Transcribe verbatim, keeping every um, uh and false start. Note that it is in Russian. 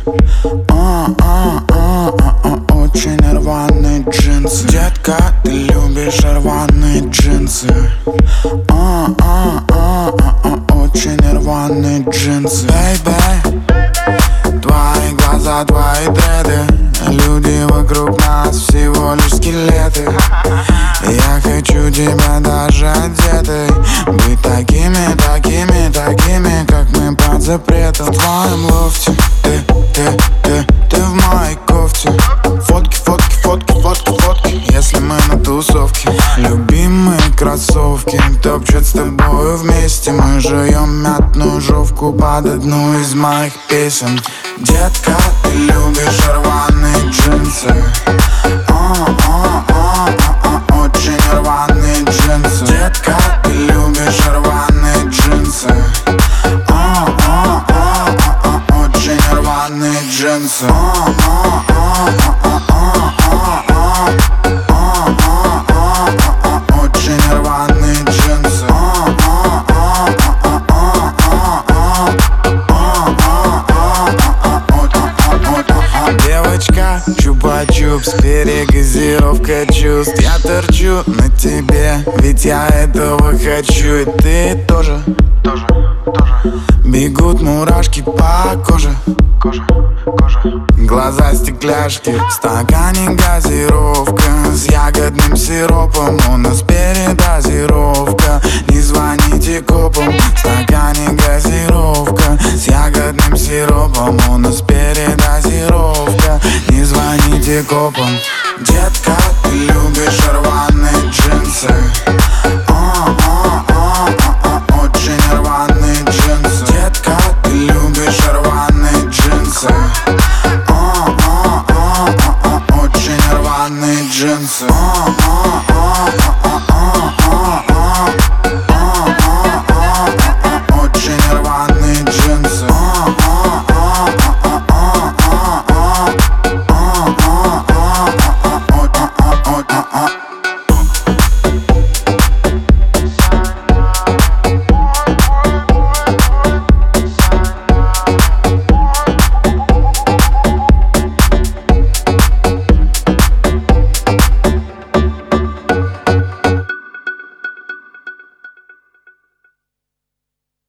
а, а, а, а, очень рваные джинсы. Детка, ты любишь рваные джинсы. а, а, а, а, очень рваные джинсы. Бэйбэй, твои глаза, твои дреды. Люди вокруг нас всего лишь скелеты. Я хочу тебя даже одетой, быть такими, такими, такими, как мы под запретом. В твоем лофте ты, ты, ты, ты в моей кофте. Фотки, фотки, фотки, фотки, фотки, если мы на тусовке. Любимые кроссовки топчут с тобою вместе. Мы жуем мятную жовку под одну из моих песен. Детка, ты любишь рваные джинсы. а, а, а, а, а, очень рваные джинсы. Детка, ты любишь рваные джинсы. а, а, а, а, а, очень рваные джинсы. а, а, а, а, а, а, а, а, а, а, а, очень рваные джинсы. а, а, а, а, а, а, а, девочка, чупа-чупс, перегазировка чувств. Я торчу на тебе, ведь я этого хочу. И ты тоже, тоже, тоже. Бегут мурашки по коже, кожа, кожа. Глаза стекляшки, в стакане газировка с ягодным сиропом. У нас передозировка, не звоните копам. В стакане газировка с ягодным сиропом. У нас передозировка, не звоните копам.